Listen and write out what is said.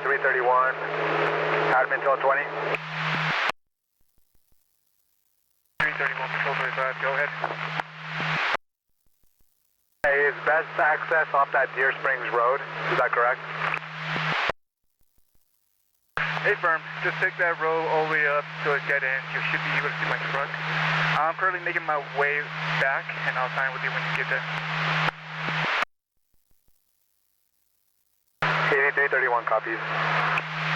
331, admin 1220. 331, Patrol 25, go ahead. Hey, is best access off that Deer Springs Road, is that correct? Hey firm, just take that road all the way up to a dead end. You should be able to see my truck. I'm currently making my way back, and I'll sign with you when you get there. 8331 copies.